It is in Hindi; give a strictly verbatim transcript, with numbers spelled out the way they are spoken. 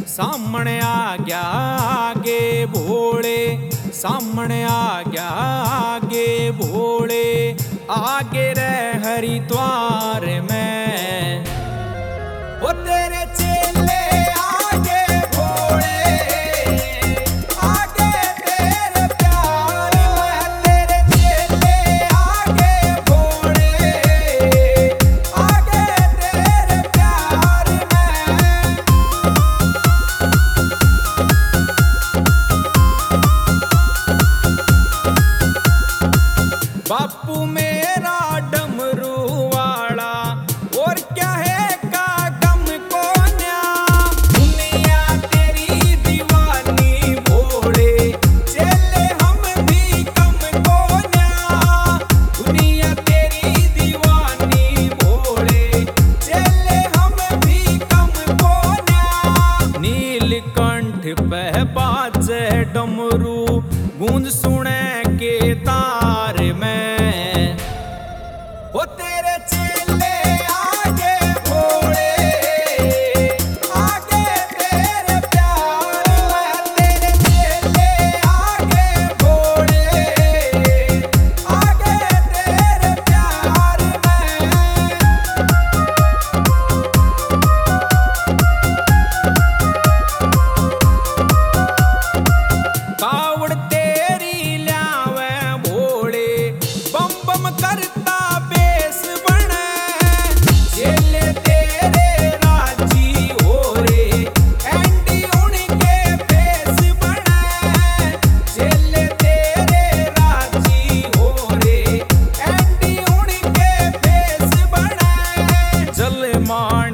सामने आ गया आगे भोले, सामने आ गया आगे भोले, आगे रह हरिद्वार में वो तेरे चेले आगे भोले, आगे तेरे प्यार में, तेरे चेले आगे भोले, आगे तेरे प्यार में। बापू मेरा डमरू वाला और क्या है का गम को न्या, दुनिया तेरी दीवानी भोले, चले हम भी कम को न्या, दुनिया तेरी दीवानी भोले, चले हम भी कम को न्या। नीलकंठ पे बाजे डमरू, गूंज सुने के तार में वो तेरे चेले आगे भोले, आगे तेरे प्यार में, तेरे चेले आगे भोले, आगे तेरे प्यार में। कावड़ तेरी ल्यावे भोले, बम बम करता बेस बने, चेले तेरे राजी हो रे, एंडी उनके फेस बने, चेले तेरे राजी हो रे, एंडी उनके फेस बने। जल मार